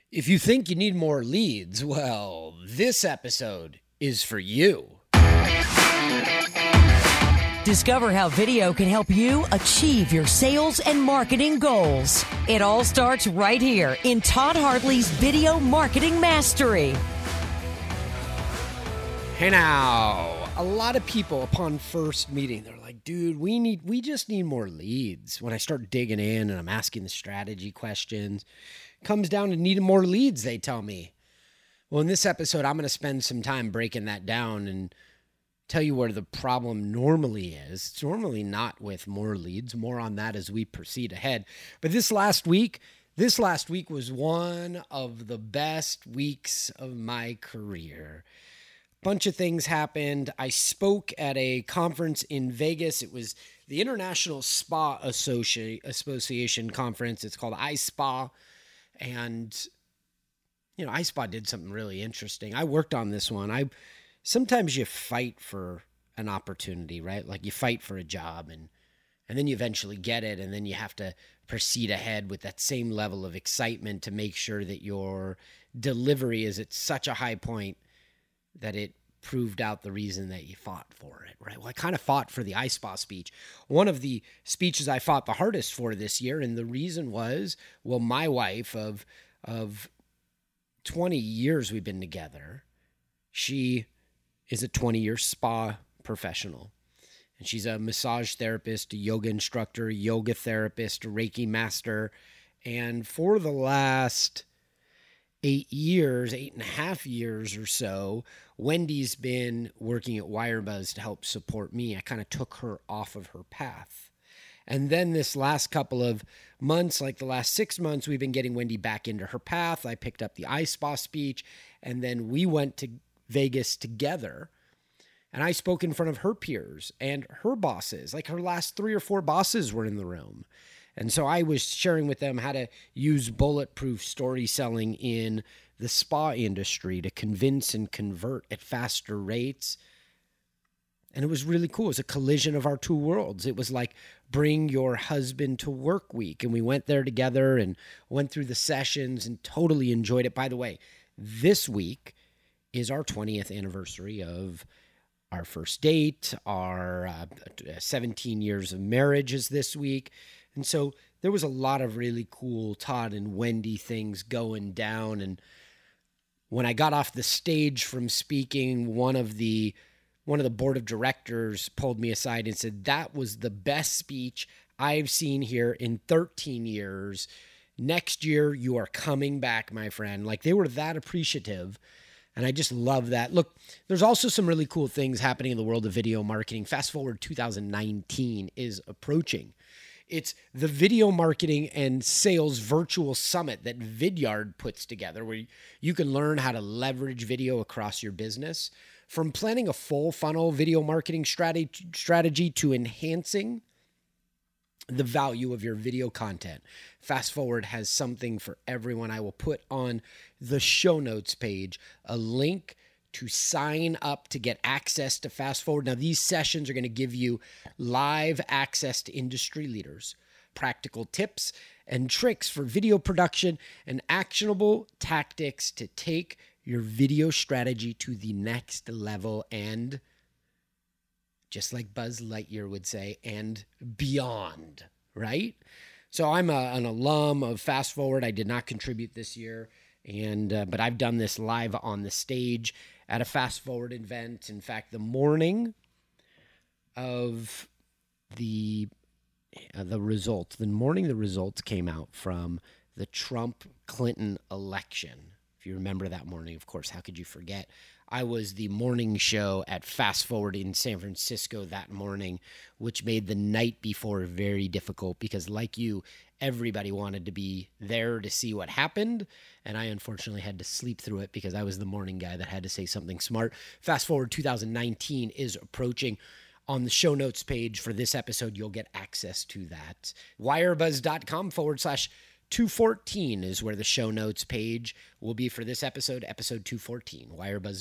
If you think you need more leads, well, this episode is for you. Discover how video can help you achieve your sales and marketing goals. It all starts right here in Todd Hartley's Video Marketing Mastery. Hey now, a lot of people upon first meeting, they're like, dude, we just need more leads. When I start digging in and I'm asking the strategy questions, it comes down to needing more leads, they tell me. Well, in this episode, I'm going to spend some time breaking that down and tell you where the problem normally is. It's normally not with more leads. More on that as we proceed ahead. But this last week was one of the best weeks of my career. Bunch of things happened. I spoke at a conference in Vegas. It was the International Spa Association conference. It's called iSpa. And, iSpa did something really interesting. I worked on this one. Sometimes you fight for an opportunity, right? Like you fight for a job and then you eventually get it. And then you have to proceed ahead with that same level of excitement to make sure that your delivery is at such a high point that it proved out the reason that you fought for it, right? Well, I kind of fought for the iSpa speech. One of the speeches I fought the hardest for this year, and the reason was, well, my wife of 20 years we've been together, she is a 20-year spa professional. And she's a massage therapist, a yoga instructor, a yoga therapist, a Reiki master. And for the last 8.5 years or so, Wendy's been working at Wirebuzz to help support me. I kind of took her off of her path. And then this last couple of months, like the last 6 months, we've been getting Wendy back into her path. I picked up the iSpa speech, and then we went to Vegas together. And I spoke in front of her peers and her bosses. Like her last 3 or 4 bosses were in the room. And so I was sharing with them how to use bulletproof story selling in the spa industry to convince and convert at faster rates. And it was really cool. It was a collision of our two worlds. It was like bring your husband to work week. And we went there together and went through the sessions and totally enjoyed it. By the way, this week is our 20th anniversary of our first date. Our 17 years of marriage is this week. And so there was a lot of really cool Todd and Wendy things going down. And when I got off the stage from speaking, one of the board of directors pulled me aside and said, that was the best speech I've seen here in 13 years. Next year, you are coming back, my friend. Like they were that appreciative. And I just love that. Look, there's also some really cool things happening in the world of video marketing. Fast forward, 2019 is approaching. It's the Video Marketing and Sales Virtual Summit that Vidyard puts together, where you can learn how to leverage video across your business, from planning a full funnel video marketing strategy to enhancing the value of your video content. Fast Forward has something for everyone. I will put on the show notes page a link to sign up to get access to Fast Forward. Now, these sessions are going to give you live access to industry leaders, practical tips and tricks for video production, and actionable tactics to take your video strategy to the next level and, just like Buzz Lightyear would say, and beyond, right? So I'm an alum of Fast Forward. I did not contribute this year, but I've done this live on the stage at a Fast Forward event. In fact, the morning of the results came out from the Trump-Clinton election. If you remember that morning, of course, how could you forget? I was the morning show at Fast Forward in San Francisco that morning, which made the night before very difficult because, like you, everybody wanted to be there to see what happened. And I unfortunately had to sleep through it because I was the morning guy that had to say something smart. Fast Forward 2019 is approaching. On the show notes page for this episode, you'll get access to that. Wirebuzz.com/214 is where the show notes page will be for this episode 214.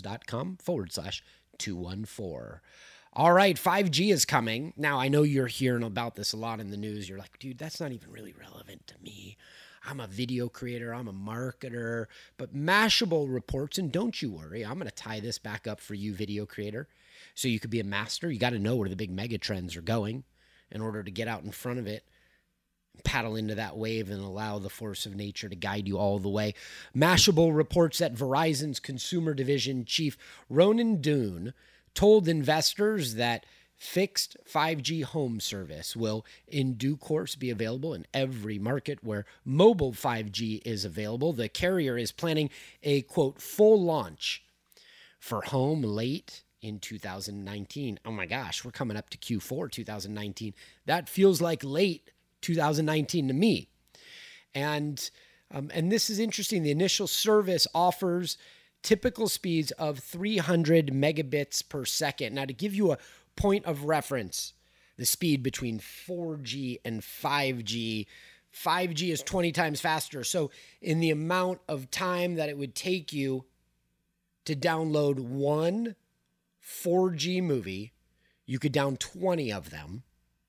Wirebuzz.com/214. All right, 5G is coming. Now, I know you're hearing about this a lot in the news. You're like, dude, that's not even really relevant to me. I'm a video creator, I'm a marketer, but Mashable reports, and don't you worry, I'm going to tie this back up for you, video creator. So you could be a master. You got to know where the big mega trends are going in order to get out in front of it, paddle into that wave, and allow the force of nature to guide you all the way. Mashable reports that Verizon's consumer division chief Ronan Doon told investors that fixed 5G home service will in due course be available in every market where mobile 5G is available. The carrier is planning a, quote, full launch for home late in 2019. Oh my gosh, we're coming up to Q4 2019. That feels like late 2019 to me. And this is interesting. The initial service offers typical speeds of 300 megabits per second. Now, to give you a point of reference, the speed between 4G and 5G, 5G is 20 times faster. So in the amount of time that it would take you to download one 4G movie, you could download 20 of them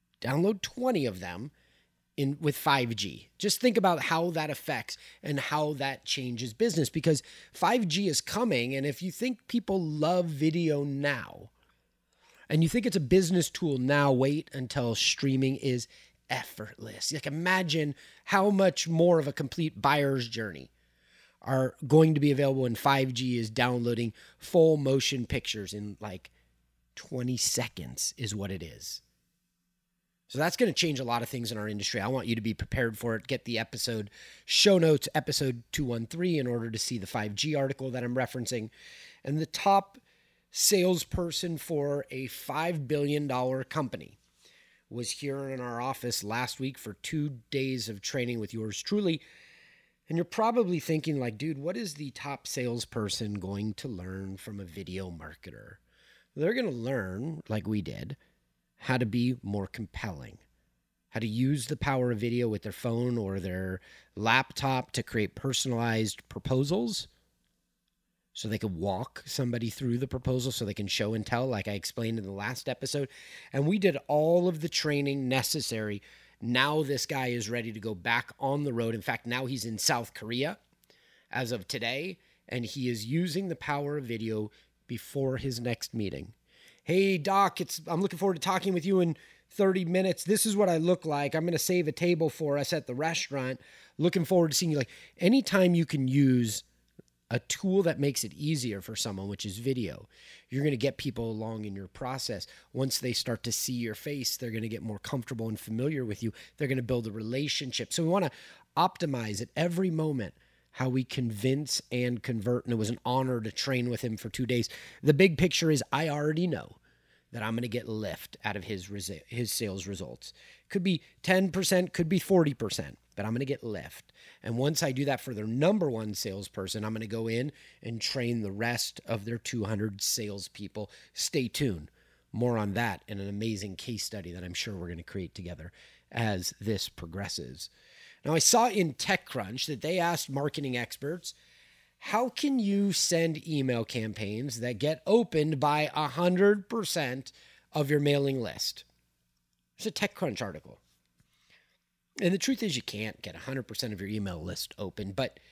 with 5G. Just think about how that affects and how that changes business, because 5G is coming. And if you think people love video now and you think it's a business tool now, wait until streaming is effortless. Like, imagine how much more of a complete buyer's journey are going to be available when 5G is downloading full motion pictures in like 20 seconds is what it is. So that's going to change a lot of things in our industry. I want you to be prepared for it. Get the episode show notes, episode 213, in order to see the 5G article that I'm referencing. And the top salesperson for a $5 billion company was here in our office last week for 2 days of training with yours truly. And you're probably thinking like, dude, what is the top salesperson going to learn from a video marketer? They're going to learn, like we did, how to be more compelling, how to use the power of video with their phone or their laptop to create personalized proposals so they could walk somebody through the proposal so they can show and tell, like I explained in the last episode. And we did all of the training necessary. Now this guy is ready to go back on the road. In fact, now he's in South Korea as of today, and he is using the power of video before his next meeting. Hey, Doc, I'm looking forward to talking with you in 30 minutes. This is what I look like. I'm going to save a table for us at the restaurant. Looking forward to seeing you. Like, anytime you can use a tool that makes it easier for someone, which is video, you're going to get people along in your process. Once they start to see your face, they're going to get more comfortable and familiar with you. They're going to build a relationship. So we want to optimize at every moment how we convince and convert. And it was an honor to train with him for 2 days. The big picture is I already know that I'm going to get lift out of his sales results. Could be 10%, could be 40%, but I'm going to get lift. And once I do that for their number one salesperson, I'm going to go in and train the rest of their 200 salespeople. Stay tuned. More on that in an amazing case study that I'm sure we're going to create together as this progresses. Now, I saw in TechCrunch that they asked marketing experts, how can you send email campaigns that get opened by 100% of your mailing list? It's a TechCrunch article. And the truth is you can't get 100% of your email list open. But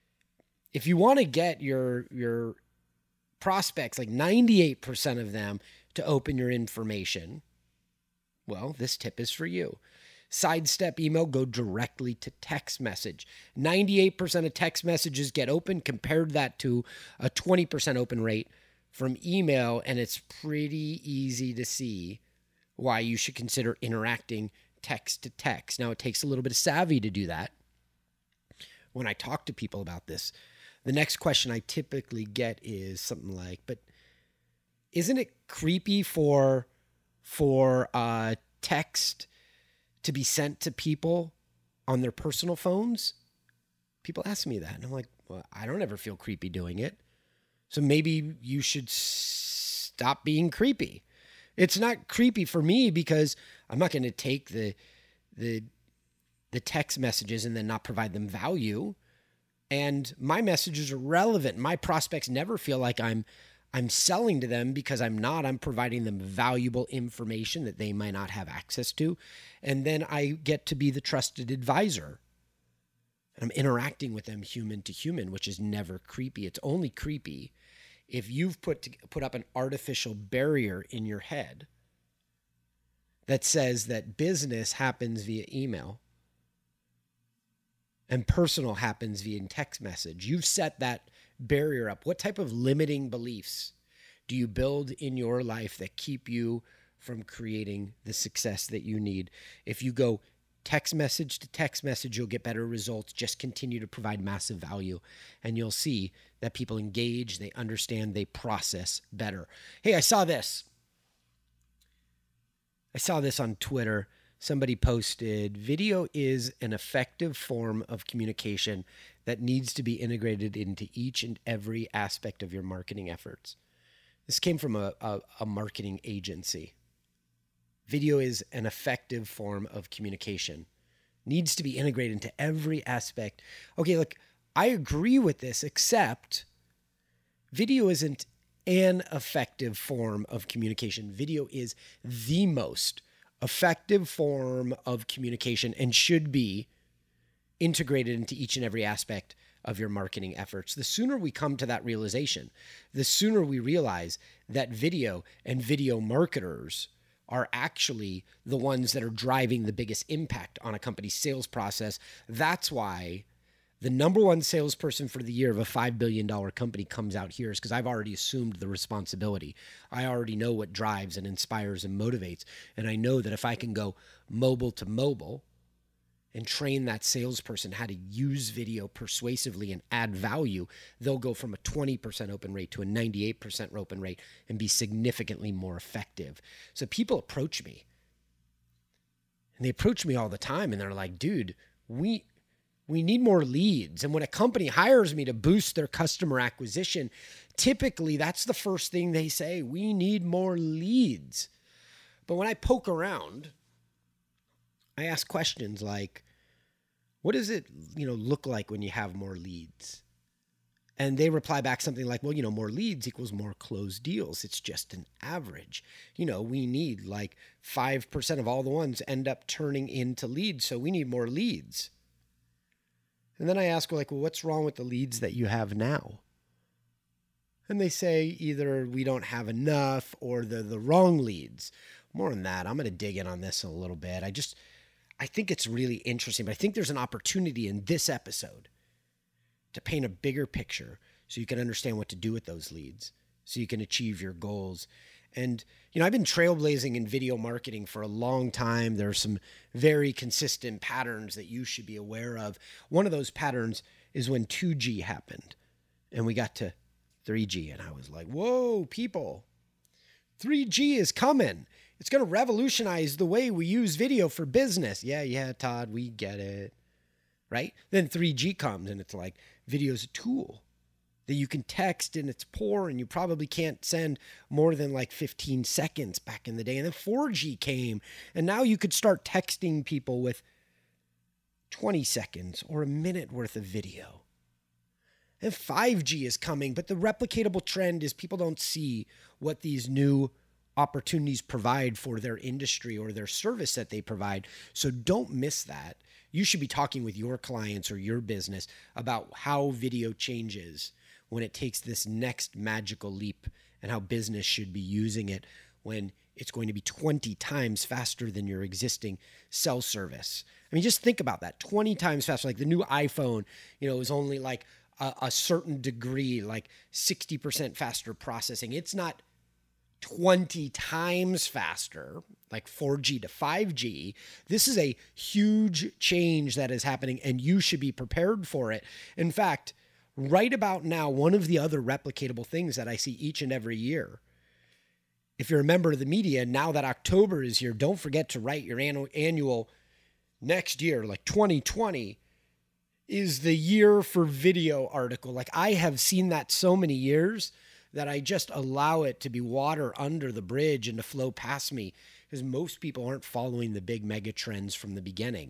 if you want to get your prospects, like 98% of them, to open your information, well, this tip is for you. Sidestep email, go directly to text message. 98% of text messages get open. Compared that to a 20% open rate from email, and it's pretty easy to see why you should consider interacting text to text. Now, it takes a little bit of savvy to do that. When I talk to people about this, the next question I typically get is something like, but isn't it creepy for text to be sent to people on their personal phones? People ask me that, and I'm like, well, I don't ever feel creepy doing it. So maybe you should stop being creepy. It's not creepy for me because I'm not going to take the text messages and then not provide them value. And my messages are relevant. My prospects never feel like I'm selling to them, because I'm not. I'm providing them valuable information that they might not have access to. And then I get to be the trusted advisor. And I'm interacting with them human to human, which is never creepy. It's only creepy if you've put up an artificial barrier in your head that says that business happens via email and personal happens via text message. You've set that barrier up. What type of limiting beliefs do you build in your life that keep you from creating the success that you need? If you go text message to text message, you'll get better results. Just continue to provide massive value, and you'll see that people engage, they understand, they process better. Hey, I saw this on Twitter. Somebody posted, video is an effective form of communication that needs to be integrated into each and every aspect of your marketing efforts. This came from a marketing agency. Video is an effective form of communication. Needs to be integrated into every aspect. Okay, look, I agree with this, except video isn't an effective form of communication. Video is the most effective form of communication and should be integrated into each and every aspect of your marketing efforts. The sooner we come to that realization, the sooner we realize that video and video marketers are actually the ones that are driving the biggest impact on a company's sales process. That's why the number one salesperson for the year of a $5 billion company comes out here, is because I've already assumed the responsibility. I already know what drives and inspires and motivates. And I know that if I can go mobile to mobile and train that salesperson how to use video persuasively and add value, they'll go from a 20% open rate to a 98% open rate and be significantly more effective. So people approach me, and they approach me all the time, and they're like, dude, we need more leads. And when a company hires me to boost their customer acquisition, typically that's the first thing they say, we need more leads. But when I poke around, I ask questions like, what does it, look like when you have more leads? And they reply back something like, well, more leads equals more closed deals. It's just an average. We need like 5% of all the ones end up turning into leads. So we need more leads. And then I ask, well, what's wrong with the leads that you have now? And they say either we don't have enough or they're the wrong leads. More than that, I'm going to dig in on this a little bit. I think it's really interesting, but I think there's an opportunity in this episode to paint a bigger picture so you can understand what to do with those leads, so you can achieve your goals. And, I've been trailblazing in video marketing for a long time. There are some very consistent patterns that you should be aware of. One of those patterns is when 2G happened and we got to 3G, and I was like, whoa, people, 3G is coming. It's going to revolutionize the way we use video for business. Yeah, Todd, we get it, right? Then 3G comes, and it's like video's a tool that you can text, and it's poor, and you probably can't send more than like 15 seconds back in the day. And then 4G came, and now you could start texting people with 20 seconds or a minute worth of video. And 5G is coming, but the replicatable trend is people don't see what these new opportunities provide for their industry or their service that they provide. So don't miss that. You should be talking with your clients or your business about how video changes when it takes this next magical leap, and how business should be using it when it's going to be 20 times faster than your existing cell service. I mean, just think about that. 20 times faster. Like the new iPhone, is only like a certain degree, like 60% faster processing. It's not 20 times faster, like 4G to 5G. This is a huge change that is happening, and you should be prepared for it. In fact, right about now, one of the other replicatable things that I see each and every year, if you're a member of the media, now that October is here, don't forget to write your annual next year, like 2020 is the year for video article. Like I have seen that so many years that I just allow it to be water under the bridge and to flow past me, because most people aren't following the big mega trends from the beginning.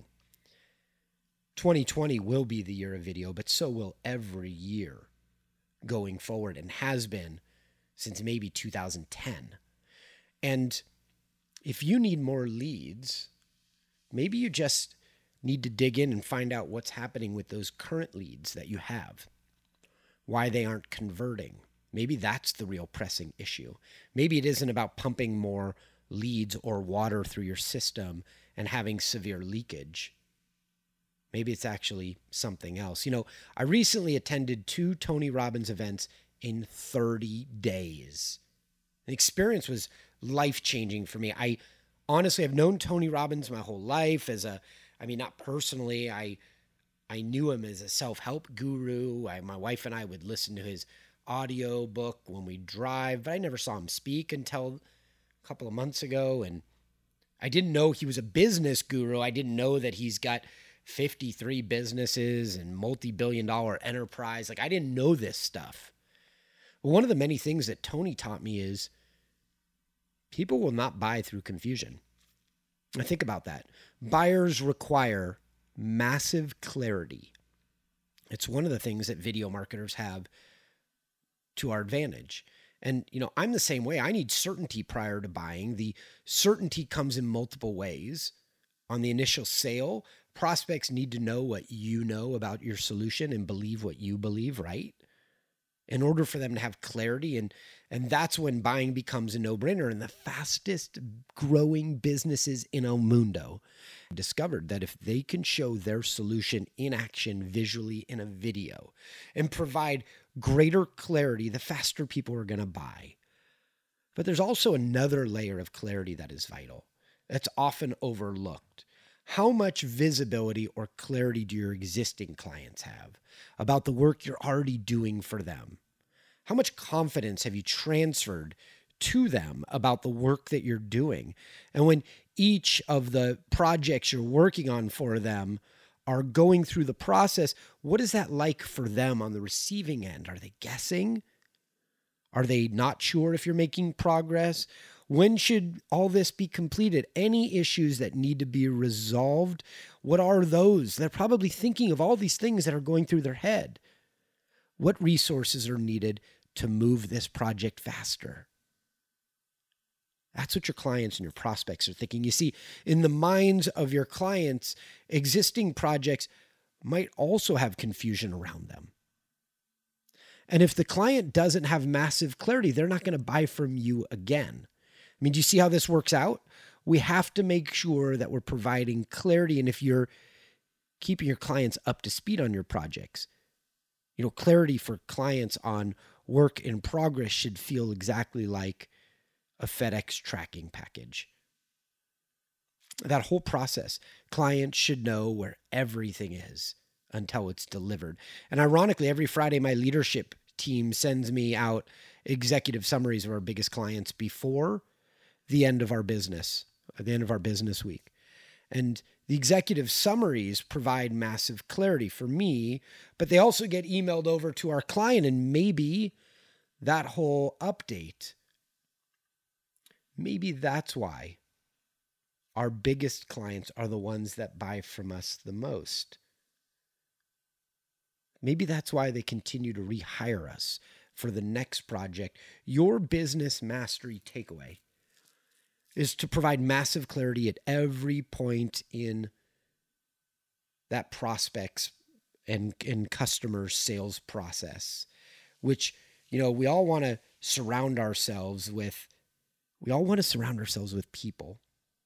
2020 will be the year of video, but so will every year going forward, and has been since maybe 2010. And if you need more leads, maybe you just need to dig in and find out what's happening with those current leads that you have, why they aren't converting. Maybe that's the real pressing issue. Maybe it isn't about pumping more leads or water through your system and having severe leakage. Maybe it's actually something else. I recently attended 2 Tony Robbins events in 30 days. The experience was life-changing for me. I honestly have known Tony Robbins my whole life not personally. I knew him as a self-help guru. My wife and I would listen to his audio book when we drive, but I never saw him speak until a couple of months ago. And I didn't know he was a business guru. I didn't know that he's got 53 businesses and multi-billion-dollar enterprise. I didn't know this stuff. But one of the many things that Tony taught me is people will not buy through confusion. I think about that. Buyers require massive clarity. It's one of the things that video marketers have to our advantage. And, I'm the same way. I need certainty prior to buying. The certainty comes in multiple ways. On the initial sale, prospects need to know what you know about your solution and believe what you believe, right? In order for them to have clarity. And that's when buying becomes a no-brainer. And the fastest growing businesses in El Mundo discovered that if they can show their solution in action visually in a video and provide greater clarity, the faster people are going to buy. But there's also another layer of clarity that is vital. That's often overlooked. How much visibility or clarity do your existing clients have about the work you're already doing for them? How much confidence have you transferred to them about the work that you're doing? And when each of the projects you're working on for them are going through the process, what is that like for them on the receiving end? Are they guessing? Are they not sure if you're making progress? When should all this be completed? Any issues that need to be resolved? What are those? They're probably thinking of all these things that are going through their head. What resources are needed to move this project faster? That's what your clients and your prospects are thinking. You see, in the minds of your clients, existing projects might also have confusion around them. And if the client doesn't have massive clarity, they're not going to buy from you again. Do you see how this works out? We have to make sure that we're providing clarity. And if you're keeping your clients up to speed on your projects, clarity for clients on work in progress should feel exactly like a FedEx tracking package. That whole process, clients should know where everything is until it's delivered. And ironically, every Friday, my leadership team sends me out executive summaries of our biggest clients before the end of our business, at the end of our business week. And the executive summaries provide massive clarity for me, but they also get emailed over to our client, and maybe that whole update, maybe that's why our biggest clients are the ones that buy from us the most. Maybe that's why they continue to rehire us for the next project. Your business mastery takeaway is to provide massive clarity at every point in that prospect's and customer sales process, which, we all want to surround ourselves with. We all want to surround ourselves with people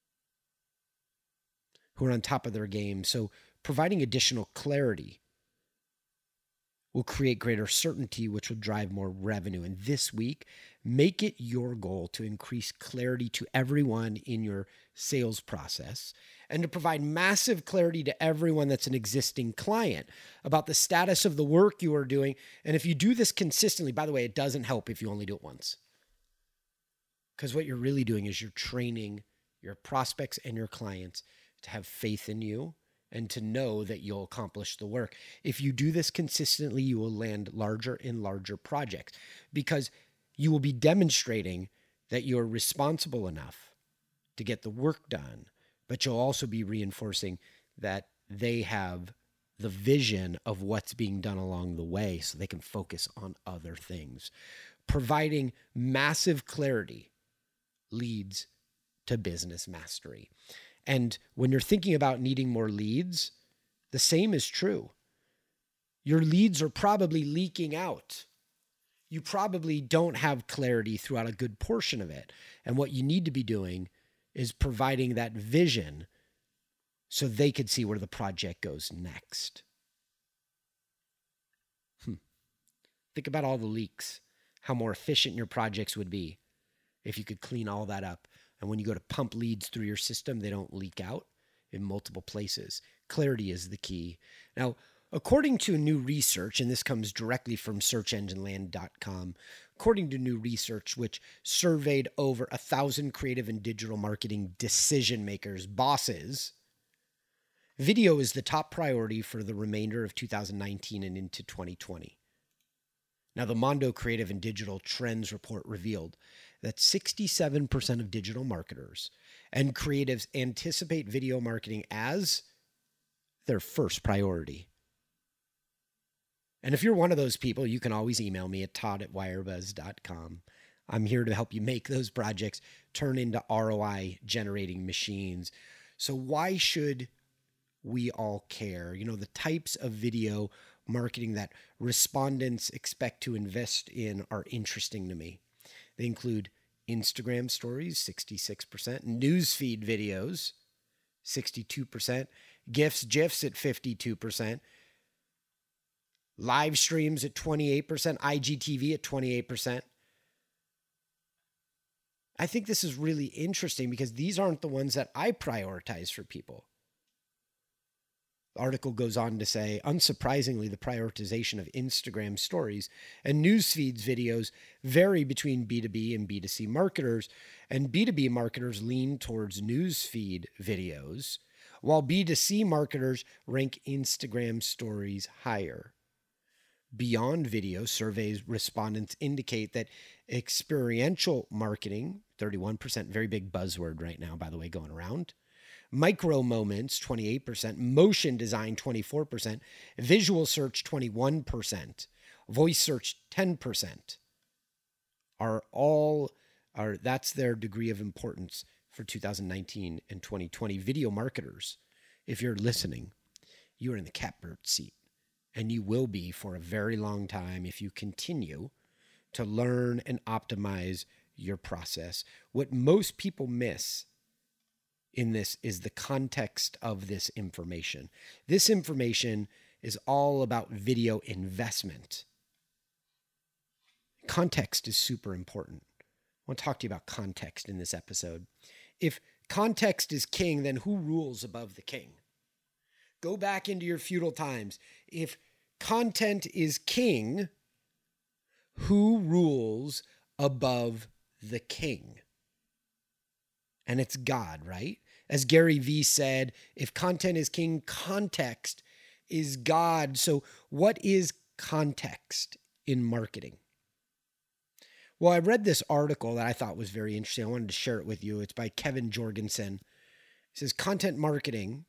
who are on top of their game. So providing additional clarity will create greater certainty, which will drive more revenue. And this week, make it your goal to increase clarity to everyone in your sales process and to provide massive clarity to everyone that's an existing client about the status of the work you are doing. And if you do this consistently, by the way, it doesn't help if you only do it once. Because what you're really doing is you're training your prospects and your clients to have faith in you and to know that you'll accomplish the work. If you do this consistently, you will land larger and larger projects because you will be demonstrating that you're responsible enough to get the work done, but you'll also be reinforcing that they have the vision of what's being done along the way so they can focus on other things. Providing massive clarity leads to business mastery. And when you're thinking about needing more leads, the same is true. Your leads are probably leaking out. You probably don't have clarity throughout a good portion of it. And what you need to be doing is providing that vision so they could see where the project goes next. Think about all the leaks, how more efficient your projects would be if you could clean all that up. And when you go to pump leads through your system, they don't leak out in multiple places. Clarity is the key. Now, according to new research, and this comes directly from searchengineland.com, according to new research, which surveyed over 1,000 creative and digital marketing decision makers, bosses, video is the top priority for the remainder of 2019 and into 2020. Now, the Mondo Creative and Digital Trends report revealed that 67% of digital marketers and creatives anticipate video marketing as their first priority. And if you're one of those people, you can always email me at todd@wirebuzz.com. I'm here to help you make those projects turn into ROI generating machines. So why should we all care? You know, the types of video marketing that respondents expect to invest in are interesting to me. They include Instagram stories, 66%, newsfeed videos, 62%, GIFs at 52%, live streams at 28%, IGTV at 28%. I think this is really interesting because these aren't the ones that I prioritize for people. The article goes on to say, unsurprisingly, the prioritization of Instagram stories and newsfeeds videos vary between B2B and B2C marketers, and B2B marketers lean towards newsfeed videos, while B2C marketers rank Instagram stories higher. Beyond video, surveys respondents indicate that experiential marketing, 31%, very big buzzword right now, by the way, going around, micro moments, 28%, motion design, 24%, visual search, 21%, voice search, 10%, that's their degree of importance for 2019 and 2020. Video marketers, if you're listening, you're in the catbird seat, and you will be for a very long time if you continue to learn and optimize your process. What most people miss in this is the context of this information. This information is all about video investment. Context is super important. I want to talk to you about context in this episode. If context is king, then who rules above the king? Go back into your feudal times. If content is king, who rules above the king? And it's God, right? As Gary Vee said, if content is king, context is God. So what is context in marketing? Well, I read this article that I thought was very interesting. I wanted to share it with you. It's by Kevin Jorgensen. It says context marketing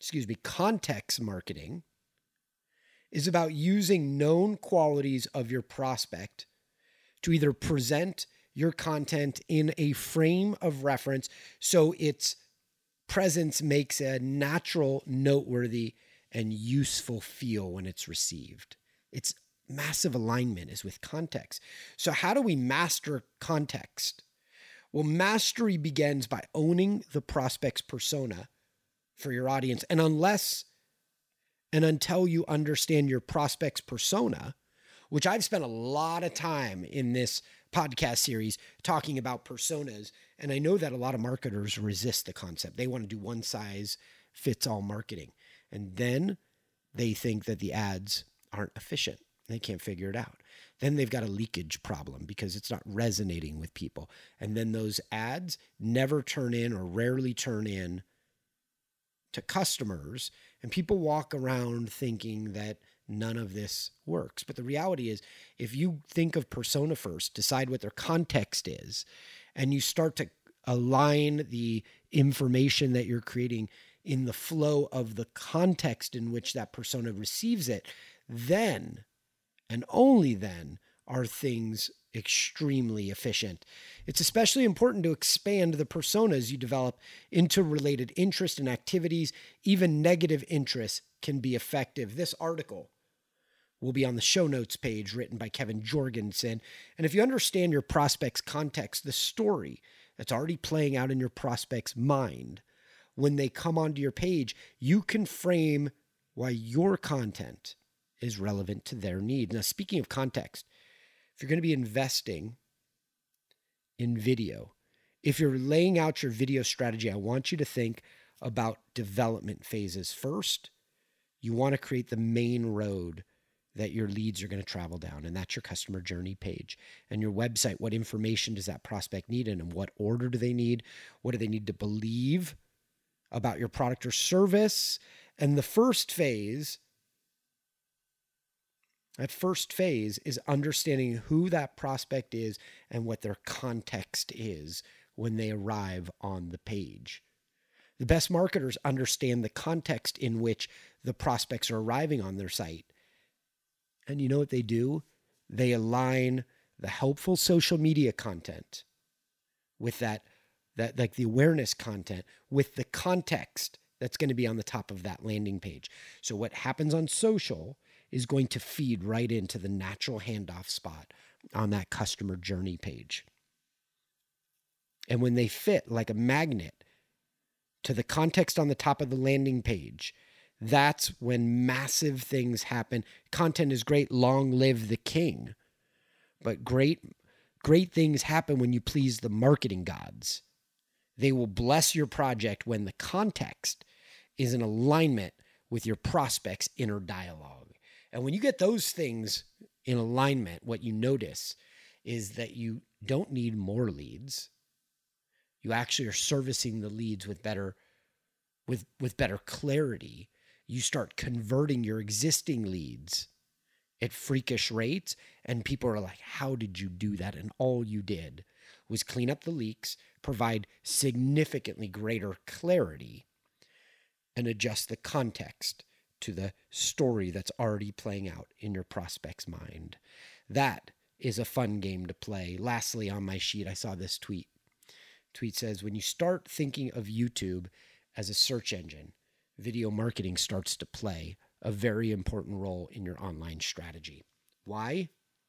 is about using known qualities of your prospect to either present your content in a frame of reference so its presence makes a natural, noteworthy, and useful feel when it's received. Its massive alignment is with context. So how do we master context? Well, mastery begins by owning the prospect's persona for your audience. And unless and until you understand your prospect's persona, which I've spent a lot of time in this podcast series talking about personas, and I know that a lot of marketers resist the concept. They want to do one size fits all marketing. And then they think that the ads aren't efficient. They can't figure it out. Then they've got a leakage problem because it's not resonating with people. And then those ads never turn in or rarely turn in to customers, and people walk around thinking that none of this works. But the reality is, if you think of persona first, decide what their context is, and you start to align the information that you're creating in the flow of the context in which that persona receives it, then, and only then, are things extremely efficient. It's especially important to expand the personas you develop into related interests and activities. Even negative interests can be effective. This article will be on the show notes page written by Kevin Jorgensen. And if you understand your prospect's context, the story that's already playing out in your prospect's mind, when they come onto your page, you can frame why your content is relevant to their need. Now, speaking of context, if you're going to be investing in video, if you're laying out your video strategy, I want you to think about development phases. First, you want to create the main road that your leads are going to travel down, and that's your customer journey page. And your website, what information does that prospect need, and in what order do they need? What do they need to believe about your product or service? And the first phase, that first phase is understanding who that prospect is and what their context is when they arrive on the page. The best marketers understand the context in which the prospects are arriving on their site. And you know what they do? They align the helpful social media content with that like the awareness content with the context that's going to be on the top of that landing page. So what happens on social is going to feed right into the natural handoff spot on that customer journey page. And when they fit like a magnet to the context on the top of the landing page, that's when massive things happen. Content is great. Long live the king. But great things happen when you please the marketing gods. They will bless your project when the context is in alignment with your prospect's inner dialogue. And when you get those things in alignment, what you notice is that you don't need more leads. You actually are servicing the leads with better clarity. You start converting your existing leads at freakish rates, and people are like, how did you do that? And all you did was clean up the leaks, provide significantly greater clarity, and adjust the context to the story that's already playing out in your prospect's mind. That is a fun game to play. Lastly, on my sheet, I saw this tweet. Tweet says, when you start thinking of YouTube as a search engine, video marketing starts to play a very important role in your online strategy. Why?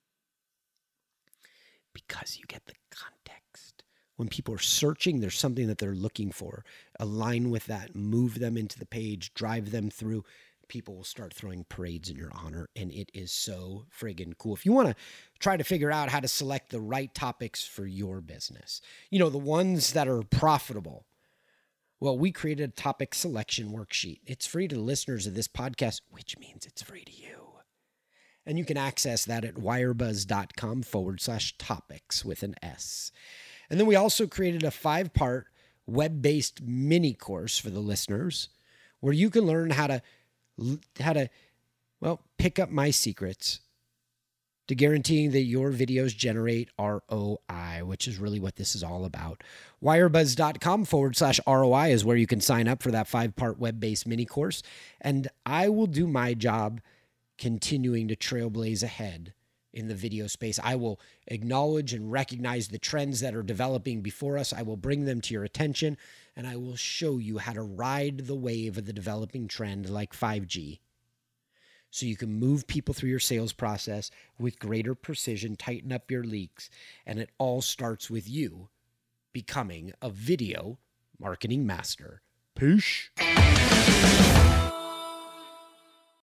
Because you get the context. When people are searching, there's something that they're looking for. Align with that, move them into the page, drive them through. People will start throwing parades in your honor, and it is so friggin' cool. If you want to try to figure out how to select the right topics for your business, the ones that are profitable, well, we created a topic selection worksheet. It's free to listeners of this podcast, which means it's free to you. And you can access that at wirebuzz.com/topics with an S. And then we also created a 5-part web-based mini course for the listeners where you can learn how to pick up my secrets to guaranteeing that your videos generate ROI, which is really what this is all about. wirebuzz.com/ROI is where you can sign up for that 5-part web-based mini course. And I will do my job continuing to trailblaze ahead in the video space. I will acknowledge and recognize the trends that are developing before us. I will bring them to your attention, and I will show you how to ride the wave of the developing trend like 5G. So you can move people through your sales process with greater precision, tighten up your leaks, and it all starts with you becoming a video marketing master. Peace.